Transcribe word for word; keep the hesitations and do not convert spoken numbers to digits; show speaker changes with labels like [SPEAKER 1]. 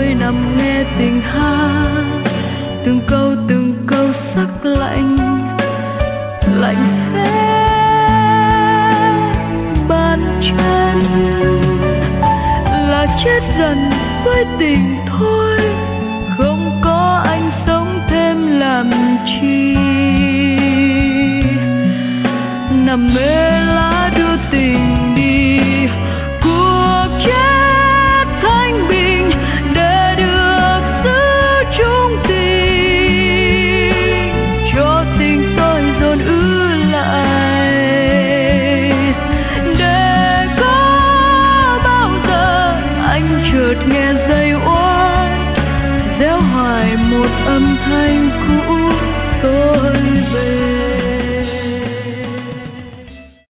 [SPEAKER 1] tôi nằm nghe tình hát, từng câu từng câu sắc lạnh lạnh sẽ bàn chân, là chết dần với tình thôi, không có anh sống thêm làm chi, nằm mê